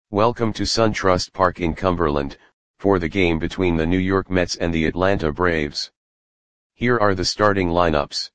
Welcome to SunTrust Park in Cumberland, for the game between the New York Mets and the Atlanta Braves. Here are the starting lineups.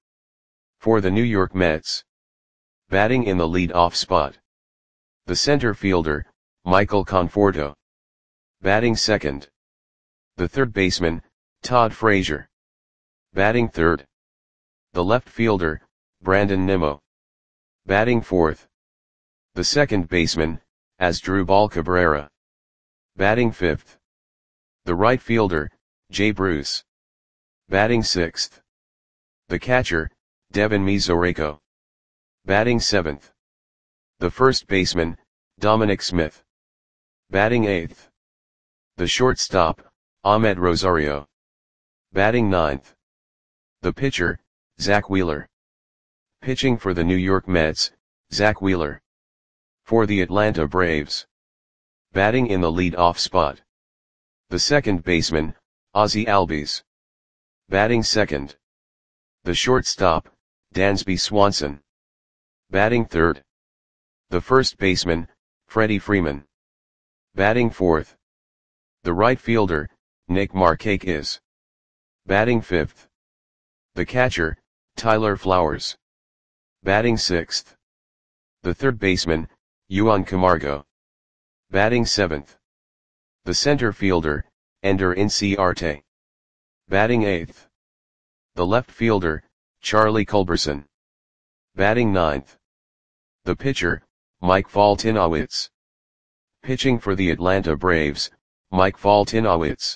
For the New York Mets. Batting in the lead-off spot. The center fielder, Michael Conforto. Batting second. The third baseman, Todd Frazier. Batting third. The left fielder, Brandon Nimmo. Batting fourth. The second baseman, Asdrubal Cabrera. Batting fifth. The right fielder, Jay Bruce. Batting sixth. The catcher, Devin Mesoraco. Batting seventh. The first baseman, Dominic Smith. Batting eighth. The shortstop, Ahmed Rosario. Batting ninth. The pitcher, Zach Wheeler. Pitching for the New York Mets, Zach Wheeler. For the Atlanta Braves. Batting in the lead-off spot. The second baseman, Ozzie Albies. Batting second. The shortstop, Dansby Swanson. Batting third. The first baseman, Freddie Freeman. Batting fourth. The right fielder, Nick Markakis. Batting fifth. The catcher, Tyler Flowers. Batting sixth. The third baseman, Juan Camargo. Batting seventh. The center fielder, Ender Inciarte. Batting eighth. The left fielder, Charlie Culberson. Batting ninth. The pitcher, Mike Foltynewicz. Pitching for the Atlanta Braves, Mike Foltynewicz.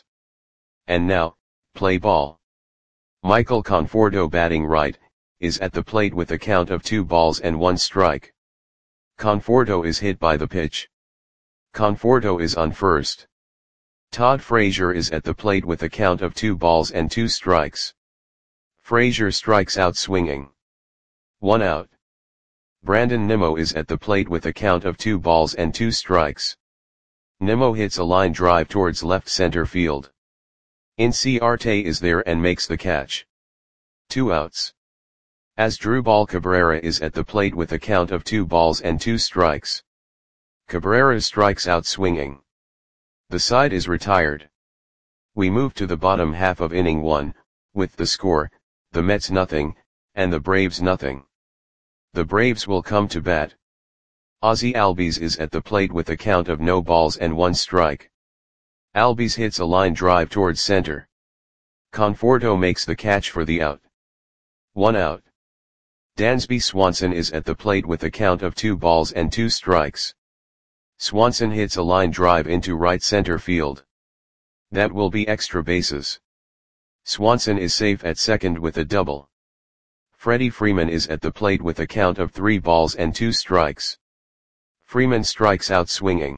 And now, play ball. Michael Conforto batting right, is at the plate with a count of 2 balls and 1 strike. Conforto is hit by the pitch. Conforto is on first. Todd Frazier is at the plate with a count of 2 balls and 2 strikes. Frazier strikes out swinging. 1 out. Brandon Nimmo is at the plate with a count of 2 balls and 2 strikes. Nimmo hits a line drive towards left center field. Inciarte is there and makes the catch. 2 outs. Asdrubal Cabrera is at the plate with a count of 2 balls and 2 strikes. Cabrera strikes out swinging. The side is retired. We move to the bottom half of inning 1, with the score, the Mets nothing, and the Braves nothing. The Braves will come to bat. Ozzie Albies is at the plate with a count of no balls and 1 strike. Albies hits a line drive towards center. Conforto makes the catch for the out. 1 out. Dansby Swanson is at the plate with a count of 2 balls and 2 strikes. Swanson hits a line drive into right center field. That will be extra bases. Swanson is safe at second with a double. Freddie Freeman is at the plate with a count of 3 balls and 2 strikes. Freeman strikes out swinging.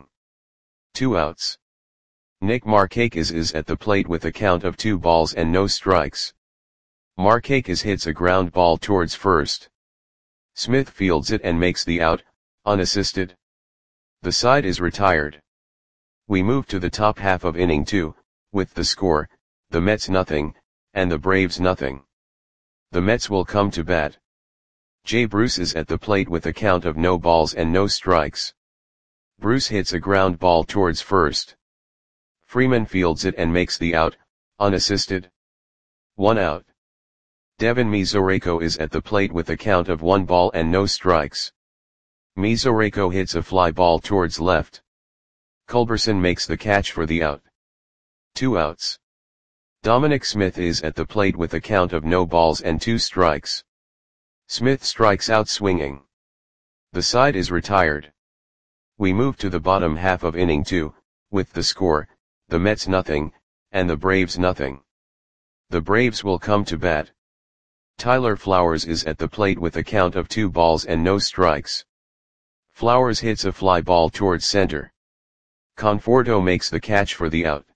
2 outs. Nick Markakis is at the plate with a count of 2 balls and no strikes. Markakis hits a ground ball towards first. Smith fields it and makes the out, unassisted. The side is retired. We move to the top half of inning 2, with the score, the Mets nothing, and the Braves nothing. The Mets will come to bat. Jay Bruce is at the plate with a count of no balls and no strikes. Bruce hits a ground ball towards first. Freeman fields it and makes the out, unassisted. 1 out. Devin Mesoraco is at the plate with a count of 1 ball and no strikes. Mesoraco hits a fly ball towards left. Culberson makes the catch for the out. 2 outs. Dominic Smith is at the plate with a count of no balls and 2 strikes. Smith strikes out swinging. The side is retired. We move to the bottom half of inning 2, with the score, the Mets nothing, and the Braves nothing. The Braves will come to bat. Tyler Flowers is at the plate with a count of 2 balls and no strikes. Flowers hits a fly ball towards center. Conforto makes the catch for the out.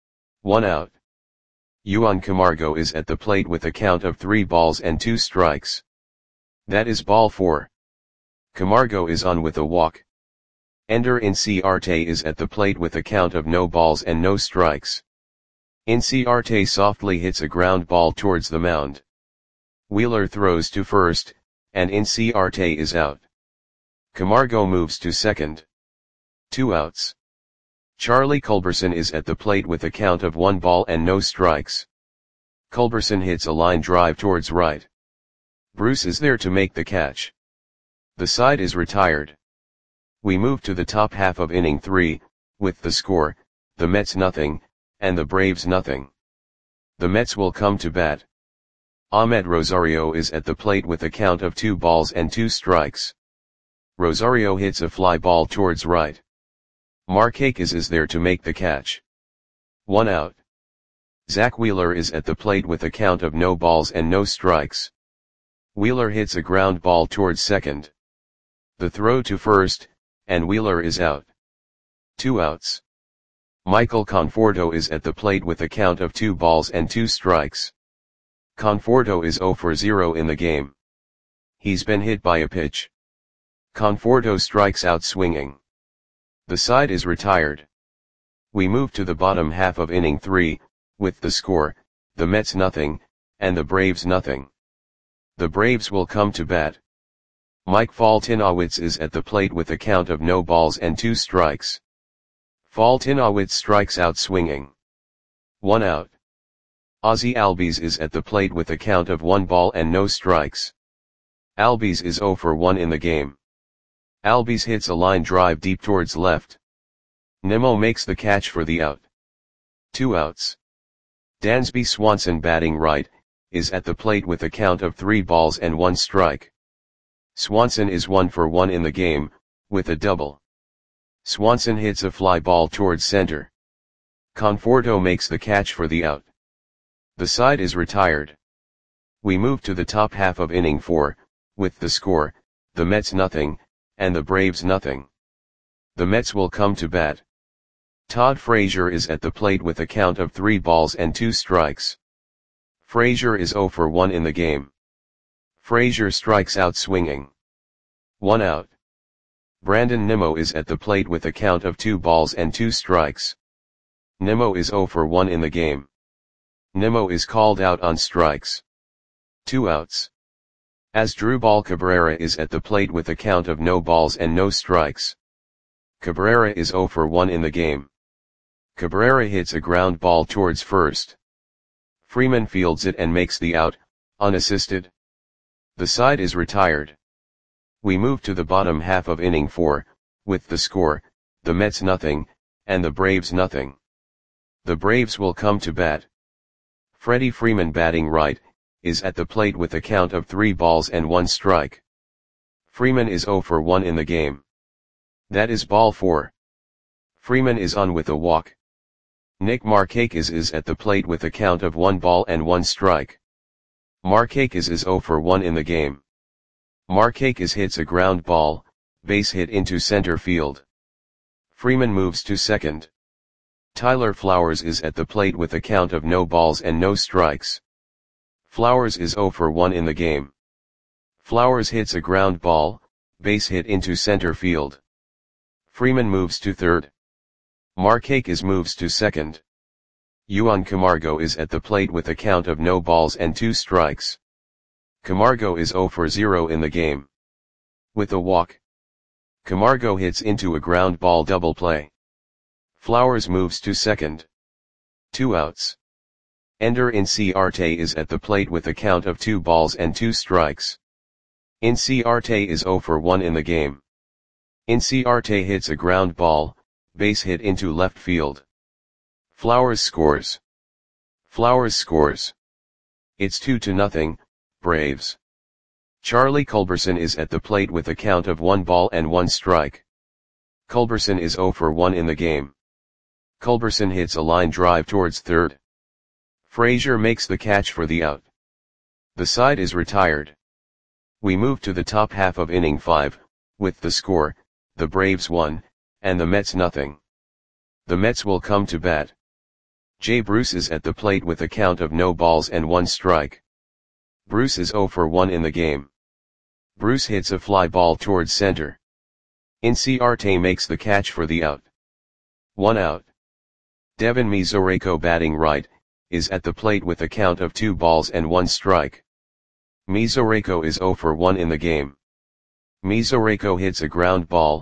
1 out. Juan Camargo is at the plate with a count of 3 balls and 2 strikes. That is ball 4. Camargo is on with a walk. Ender Inciarte is at the plate with a count of no balls and no strikes. Inciarte softly hits a ground ball towards the mound. Wheeler throws to first, and Inciarte is out. Camargo moves to second. 2 outs. Charlie Culberson is at the plate with a count of 1 ball and no strikes. Culberson hits a line drive towards right. Bruce is there to make the catch. The side is retired. We move to the top half of inning 3, with the score, the Mets nothing, and the Braves nothing. The Mets will come to bat. Ahmed Rosario is at the plate with a count of 2 balls and 2 strikes. Rosario hits a fly ball towards right. Markakis is there to make the catch. 1 out. Zach Wheeler is at the plate with a count of no balls and no strikes. Wheeler hits a ground ball towards second. The throw to first, and Wheeler is out. 2 outs. Michael Conforto is at the plate with a count of 2 balls and 2 strikes. Conforto is 0 for 0 in the game. He's been hit by a pitch. Conforto strikes out swinging. The side is retired. We move to the bottom half of inning 3, with the score, the Mets nothing, and the Braves nothing. The Braves will come to bat. Mike Foltynewicz is at the plate with a count of no balls and 2 strikes. Foltynewicz strikes out swinging. 1 out. Ozzie Albies is at the plate with a count of 1 ball and no strikes. Albies is 0 for 1 in the game. Albies hits a line drive deep towards left. Nimmo makes the catch for the out. 2 outs. Dansby Swanson batting right, is at the plate with a count of 3 balls and 1 strike. Swanson is 1 for 1 in the game, with a double. Swanson hits a fly ball towards center. Conforto makes the catch for the out. The side is retired. We move to the top half of inning 4, with the score, the Mets nothing, and the Braves nothing. The Mets will come to bat. Todd Frazier is at the plate with a count of 3 balls and 2 strikes. Frazier is 0 for 1 in the game. Frazier strikes out swinging. 1 out. Brandon Nimmo is at the plate with a count of 2 balls and 2 strikes. Nimmo is 0 for 1 in the game. Nimmo is called out on strikes. 2 outs. Asdrubal Cabrera is at the plate with a count of no balls and no strikes. Cabrera is 0 for 1 in the game. Cabrera hits a ground ball towards first. Freeman fields it and makes the out, unassisted. The side is retired. We move to the bottom half of inning 4, with the score, the Mets nothing, and the Braves nothing. The Braves will come to bat. Freddie Freeman batting right, is at the plate with a count of 3 balls and 1 strike. Freeman is 0 for 1 in the game. That is ball 4. Freeman is on with a walk. Nick Markakis is at the plate with a count of 1 ball and 1 strike. Markakis is 0 for 1 in the game. Markakis hits a ground ball, base hit into center field. Freeman moves to second. Tyler Flowers is at the plate with a count of no balls and no strikes. Flowers is 0 for 1 in the game. Flowers hits a ground ball, base hit into center field. Freeman moves to third. Markakis moves to second. Juan Camargo is at the plate with a count of no balls and 2 strikes. Camargo is 0 for 0 in the game. With a walk. Camargo hits into a ground ball double play. Flowers moves to second. 2 outs. Ender Inciarte is at the plate with a count of 2 balls and 2 strikes. Inciarte is 0 for 1 in the game. Inciarte hits a ground ball, base hit into left field. Flowers scores. Flowers scores. It's 2-0, Braves. Charlie Culberson is at the plate with a count of 1 ball and 1 strike. Culberson is 0 for 1 in the game. Culberson hits a line drive towards third. Frazier makes the catch for the out. The side is retired. We move to the top half of inning 5, with the score, the Braves 1, and the Mets nothing. The Mets will come to bat. Jay Bruce is at the plate with a count of no balls and 1 strike. Bruce is 0 for 1 in the game. Bruce hits a fly ball towards center. Inciarte makes the catch for the out. 1 out. Devin Mesoraco batting right, is at the plate with a count of 2 balls and 1 strike. Mesoraco is 0 for 1 in the game. Mesoraco hits a ground ball,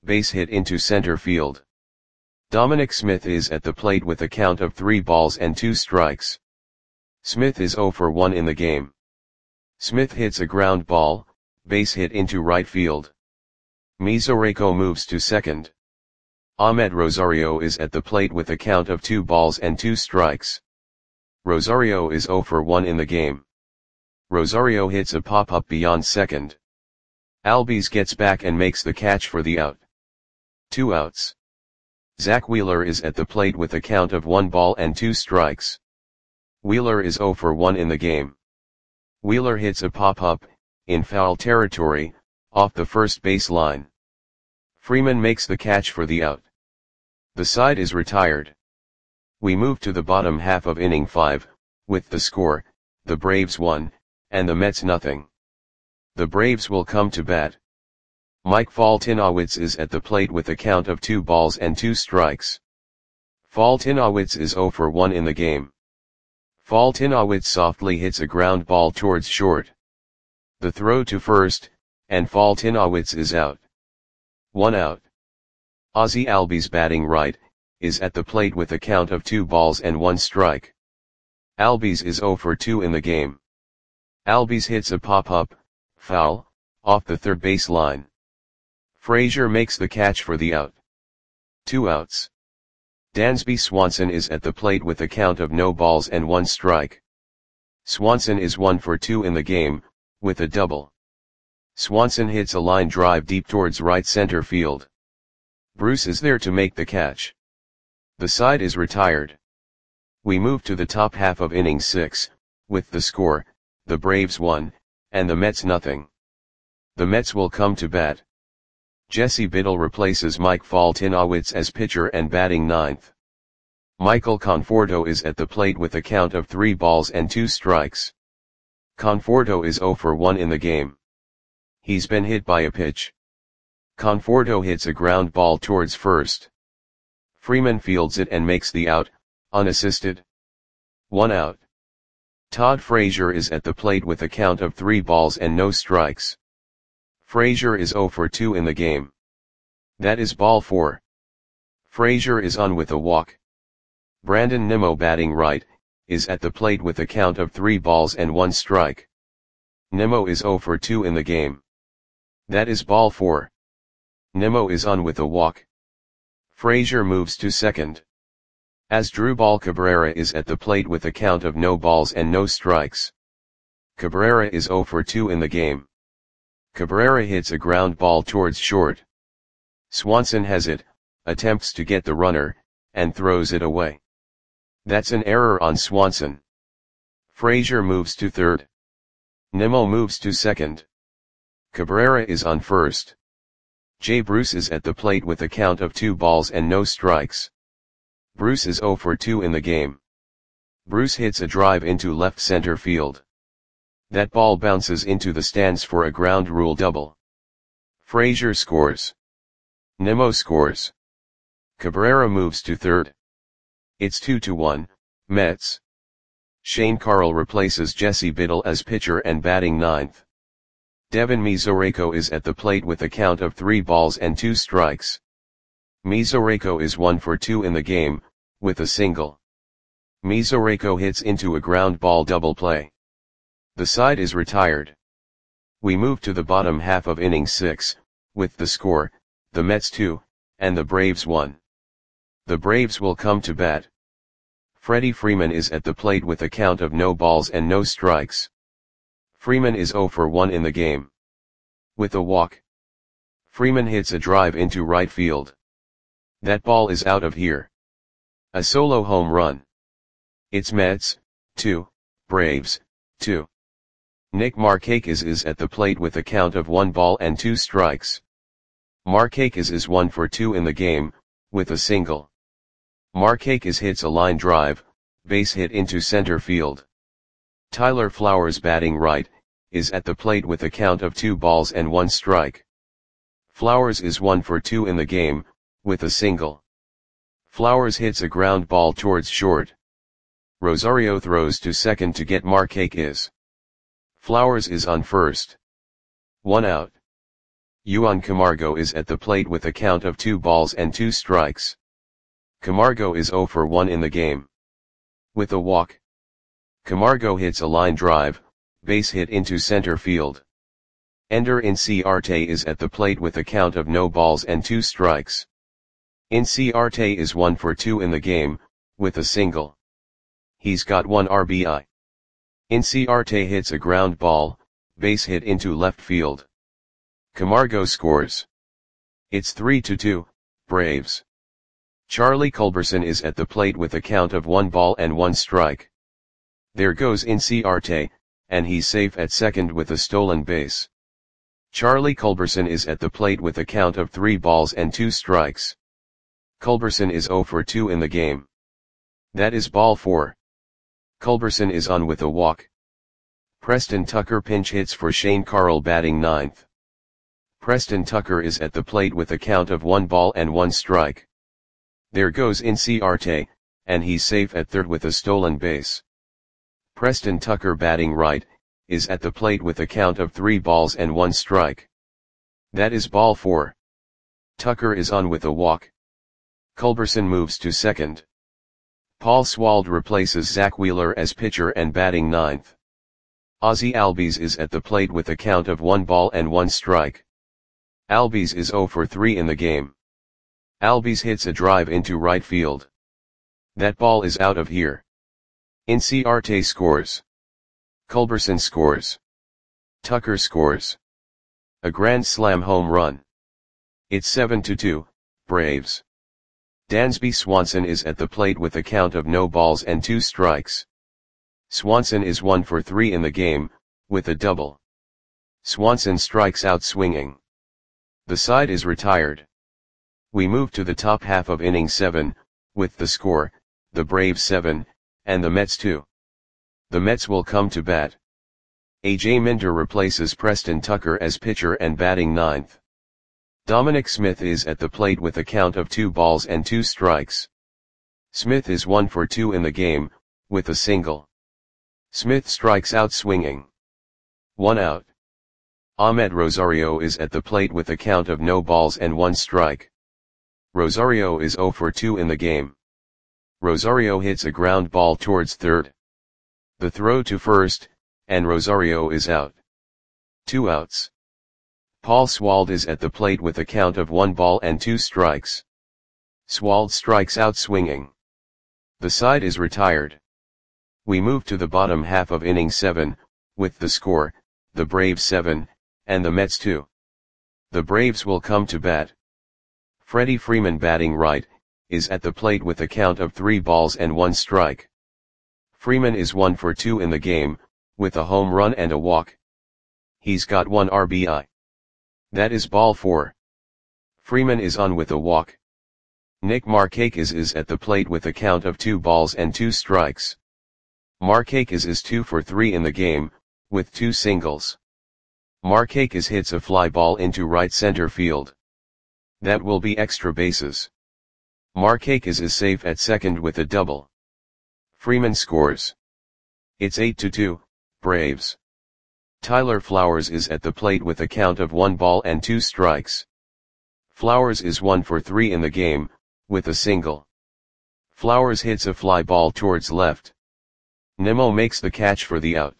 base hit into center field. Dominic Smith is at the plate with a count of 3 balls and 2 strikes. Smith is 0 for 1 in the game. Smith hits a ground ball, base hit into right field. Mesoraco moves to second. Ahmed Rosario is at the plate with a count of 2 balls and 2 strikes. Rosario is 0 for 1 in the game. Rosario hits a pop-up beyond second. Albies gets back and makes the catch for the out. 2 outs. Zach Wheeler is at the plate with a count of 1 ball and 2 strikes. Wheeler is 0 for 1 in the game. Wheeler hits a pop-up, in foul territory, off the first base line. Freeman makes the catch for the out. The side is retired. We move to the bottom half of inning 5, with the score, the Braves 1, and the Mets nothing. The Braves will come to bat. Mike Foltynewicz is at the plate with a count of 2 balls and 2 strikes. Foltynewicz is 0 for 1 in the game. Foltynewicz softly hits a ground ball towards short. The throw to first, and Foltynewicz is out. 1 out. Ozzie Albies, batting right, is at the plate with a count of 2 balls and 1 strike. Albies is 0 for 2 in the game. Albies hits a pop-up, foul, off the third base line. Frazier makes the catch for the out. 2 outs. Dansby Swanson is at the plate with a count of no balls and 1 strike. Swanson is 1 for 2 in the game, with a double. Swanson hits a line drive deep towards right center field. Bruce is there to make the catch. The side is retired. We move to the top half of inning 6, with the score, the Braves 1, and the Mets nothing. The Mets will come to bat. Jesse Biddle replaces Mike Foltynewicz as pitcher and batting ninth. Michael Conforto is at the plate with a count of 3 balls and 2 strikes. Conforto is 0 for 1 in the game. He's been hit by a pitch. Conforto hits a ground ball towards first. Freeman fields it and makes the out, unassisted. 1 out. Todd Frazier is at the plate with a count of 3 balls and no strikes. Frazier is 0 for 2 in the game. That is ball 4. Frazier is on with a walk. Brandon Nimmo, batting right, is at the plate with a count of 3 balls and 1 strike. Nimmo is 0 for 2 in the game. That is ball 4. Nimmo is on with a walk. Frazier moves to second. Asdrubal Cabrera is at the plate with a count of no balls and no strikes. Cabrera is 0 for 2 in the game. Cabrera hits a ground ball towards short. Swanson has it, attempts to get the runner, and throws it away. That's an error on Swanson. Frazier moves to third. Nimmo moves to second. Cabrera is on first. Jay Bruce is at the plate with a count of 2 balls and no strikes. Bruce is 0 for 2 in the game. Bruce hits a drive into left center field. That ball bounces into the stands for a ground rule double. Frazier scores. Nimmo scores. Cabrera moves to third. It's 2-1, Mets. Shane Carle replaces Jesse Biddle as pitcher and batting ninth. Devin Mesoraco is at the plate with a count of 3 balls and 2 strikes. Mesoraco is 1 for 2 in the game, with a single. Mesoraco hits into a ground ball double play. The side is retired. We move to the bottom half of inning 6, with the score, the Mets 2, and the Braves 1. The Braves will come to bat. Freddie Freeman is at the plate with a count of no balls and no strikes. Freeman is 0 for 1 in the game. With a walk. Freeman hits a drive into right field. That ball is out of here. A solo home run. It's Mets 2, Braves 2. Nick Markakis is at the plate with a count of 1 ball and 2 strikes. Markakis is 1 for 2 in the game, with a single. Markakis hits a line drive, base hit into center field. Tyler Flowers, batting right, is at the plate with a count of 2 balls and 1 strike. Flowers is 1 for 2 in the game, with a single. Flowers hits a ground ball towards short. Rosario throws to second to get Markakis. Flowers is on first. 1 out. Juan Camargo is at the plate with a count of 2 balls and 2 strikes. Camargo is 0 for 1 in the game. With a walk, Camargo hits a line drive, base hit into center field. Ender Inciarte is at the plate with a count of no balls and 2 strikes. Inciarte is 1 for 2 in the game, with a single. He's got 1 RBI. Inciarte hits a ground ball, base hit into left field. Camargo scores. It's 3-2, Braves. Charlie Culberson is at the plate with a count of 1 ball and 1 strike. There goes Inciarte, and he's safe at second with a stolen base. Charlie Culberson is at the plate with a count of 3 balls and 2 strikes. Culberson is 0 for 2 in the game. That is ball 4. Culberson is on with a walk. Preston Tucker pinch hits for Shane Carroll batting 9th. Preston Tucker is at the plate with a count of 1 ball and 1 strike. There goes Inciarte, and he's safe at third with a stolen base. Preston Tucker batting right, is at the plate with a count of 3 balls and 1 strike. That is ball 4. Tucker is on with a walk. Culberson moves to second. Paul Swald replaces Zach Wheeler as pitcher and batting 9th. Ozzie Albies is at the plate with a count of 1 ball and 1 strike. Albies is 0 for 3 in the game. Albies hits a drive into right field. That ball is out of here. Inciarte scores. Culberson scores. Tucker scores. A grand slam home run. It's 7-2, Braves. Dansby Swanson is at the plate with a count of no balls and 2 strikes. Swanson is 1 for 3 in the game, with a double. Swanson strikes out swinging. The side is retired. We move to the top half of inning 7, with the score, the Braves 7, and the Mets 2. The Mets will come to bat. A.J. Minter replaces Preston Tucker as pitcher and batting 9th. Dominic Smith is at the plate with a count of 2 balls and 2 strikes. Smith is 1 for 2 in the game, with a single. Smith strikes out swinging. 1 out. Ahmed Rosario is at the plate with a count of no balls and 1 strike. Rosario is 0 for 2 in the game. Rosario hits a ground ball towards third. The throw to first, and Rosario is out. 2 outs. Paul Swald is at the plate with a count of 1 ball and 2 strikes. Swald strikes out swinging. The side is retired. We move to the bottom half of inning 7, with the score, the Braves 7, and the Mets 2. The Braves will come to bat. Freddie Freeman batting right, is at the plate with a count of 3 balls and 1 strike. Freeman is 1 for 2 in the game, with a home run and a walk. He's got 1 RBI. That is ball 4. Freeman is on with a walk. Nick Markakis is at the plate with a count of 2 balls and 2 strikes. Markakis is 2 for 3 in the game, with 2 singles. Markakis hits a fly ball into right center field. That will be extra bases. Markakis is safe at second with a double. Freeman scores. It's 8-2, Braves. Tyler Flowers is at the plate with a count of 1 ball and 2 strikes. Flowers is 1 for 3 in the game, with a single. Flowers hits a fly ball towards left. Nimmo makes the catch for the out.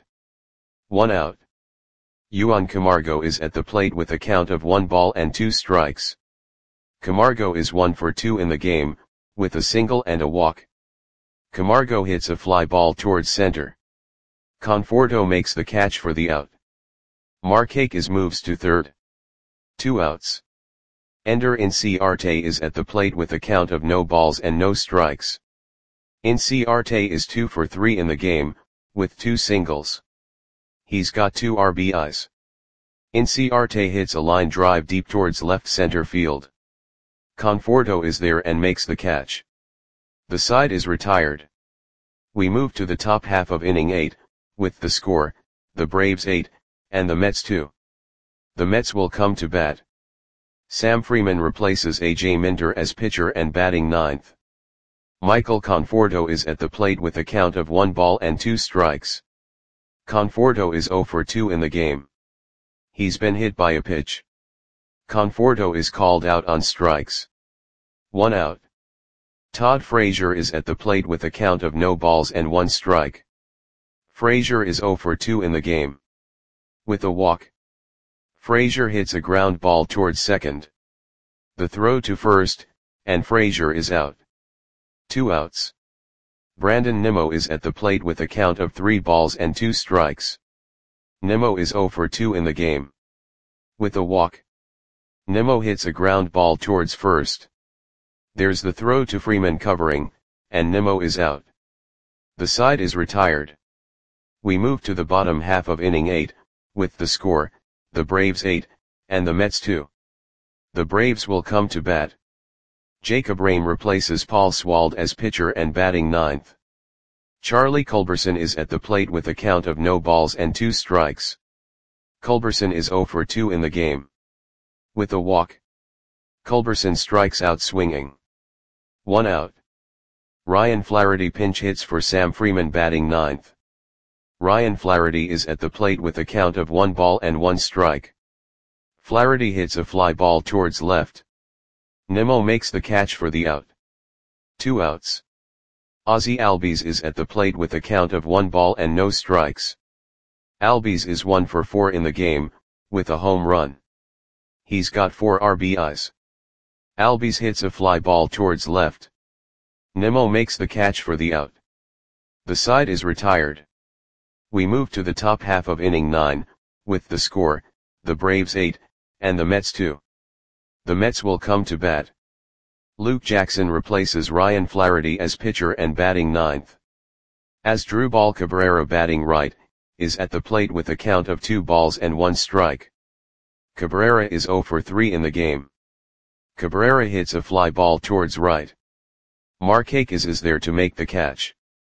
1 out. Juan Camargo is at the plate with a count of 1 ball and 2 strikes. Camargo is 1 for 2 in the game, with a single and a walk. Camargo hits a fly ball towards center. Conforto makes the catch for the out. Markakis moves to third. 2 outs. Ender Inciarte is at the plate with a count of no balls and no strikes. Inciarte is 2 for 3 in the game, with 2 singles. He's got 2 RBIs. Inciarte hits a line drive deep towards left center field. Conforto is there and makes the catch. The side is retired. We move to the top half of inning 8, with the score, the Braves 8, and the Mets 2. The Mets will come to bat. Sam Freeman replaces A.J. Minter as pitcher and batting 9th. Michael Conforto is at the plate with a count of 1 ball and 2 strikes. Conforto is 0 for 2 in the game. He's been hit by a pitch. Conforto is called out on strikes. 1 out. Todd Frazier is at the plate with a count of no balls and 1 strike. Frazier is 0 for 2 in the game. With a walk. Frazier hits a ground ball towards second. The throw to first, and Frazier is out. 2 outs. Brandon Nimmo is at the plate with a count of 3 balls and 2 strikes. Nimmo is 0 for 2 in the game. With a walk. Nimmo hits a ground ball towards first. There's the throw to Freeman covering, and Nimmo is out. The side is retired. We move to the bottom half of inning 8, with the score, the Braves 8, and the Mets 2. The Braves will come to bat. Jacob Rame replaces Paul Swald as pitcher and batting 9th. Charlie Culberson is at the plate with a count of no balls and 2 strikes. Culberson is 0 for 2 in the game. With a walk. Culberson strikes out swinging. 1 out. Ryan Flaherty pinch hits for Sam Freeman batting 9th. Ryan Flaherty is at the plate with a count of 1 ball and 1 strike. Flaherty hits a fly ball towards left. Nimmo makes the catch for the out. 2 outs. Ozzie Albies is at the plate with a count of 1 ball and no strikes. Albies is 1 for 4 in the game, with a home run. He's got 4 RBIs. Albies hits a fly ball towards left. Nimmo makes the catch for the out. The side is retired. We move to the top half of inning 9, with the score, the Braves 8, and the Mets 2. The Mets will come to bat. Luke Jackson replaces Ryan Flaherty as pitcher and batting 9th. Asdrubal Cabrera batting right, is at the plate with a count of 2 balls and 1 strike. Cabrera is 0 for 3 in the game. Cabrera hits a fly ball towards right. Markakis is there to make the catch.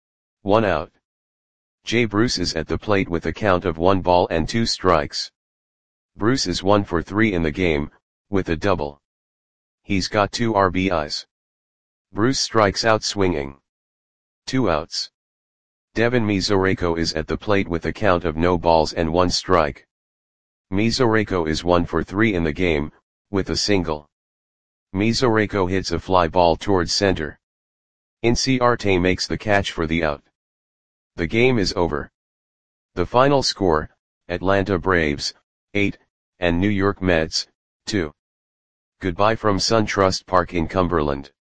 1 out. Jay Bruce is at the plate with a count of 1 ball and 2 strikes. Bruce is 1 for 3 in the game, with a double. He's got 2 RBIs. Bruce strikes out swinging. 2 outs. Devin Mesoraco is at the plate with a count of no balls and 1 strike. Mesoraco is 1 for 3 in the game, with a single. Mesoraco hits a fly ball towards center. Inciarte makes the catch for the out. The game is over. The final score, Atlanta Braves, 8, and New York Mets, 2. Goodbye from SunTrust Park in Cumberland.